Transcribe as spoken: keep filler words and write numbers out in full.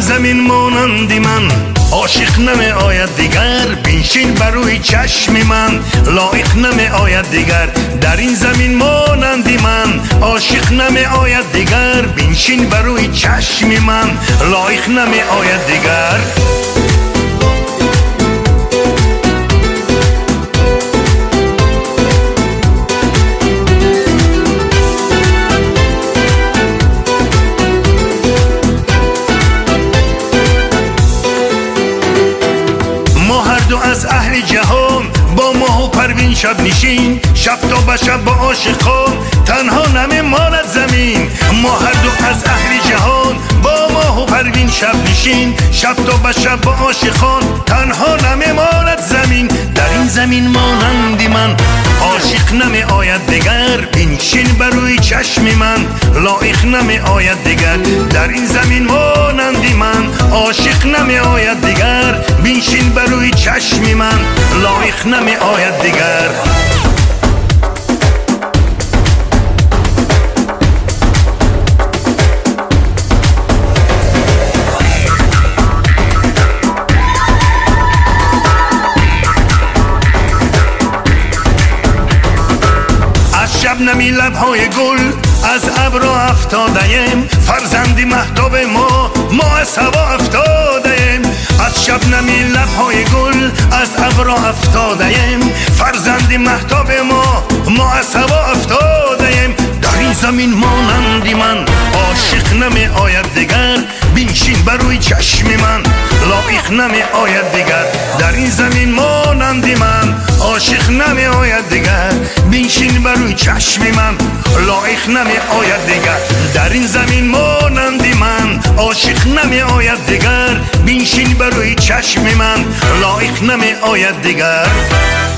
زمین مانندی من عاشق نمی آید دیگر، بنشین بر روی چشم من لایق نمی آید دیگر. در این زمین مانندی من عاشق نمی آید دیگر، بنشین بر روی چشم من لایق نمی آید دیگر. از اهل جهان با ماه و پروین شب نشین، شب تا به شب با عاشقان تنها نمی ماند زمین. ما هر دو از اهل جهان با ماه و پروین شب نشین، شب تا به شب با عاشقان تنها نمی ماند زمین. در این زمین مانندی من عاشق نمی آید دیگر، بنشین بر روی چشم من لایق نمی آید دیگر. در این زمین مانندی من عاشق نمی آید دیگر، بنشین بر روی چشم من لایق نمی آید دیگر. شبنمی لبهای گل از ابر افتاده‌ایم، فرزندی مهتاب ما ما از هوا افتاده‌ایم. از شبنمی لبهای گل از ابر افتاده‌ایم، فرزندی مهتاب ما ما از هوا افتاده‌ایم. در این زمین مانندی من عاشق نمی آید دیگر، بنشین بر روی چشم من لایق نمی آید دیگر. در این زمین مانندی من عاشق نمی آید دیگر، بنشین بر روی چشم من لایق نمی آید دیگر. در این زمین مانندی من عاشق نمی آید دیگر، بنشین بر روی چشم من لایق نمی آید دیگر.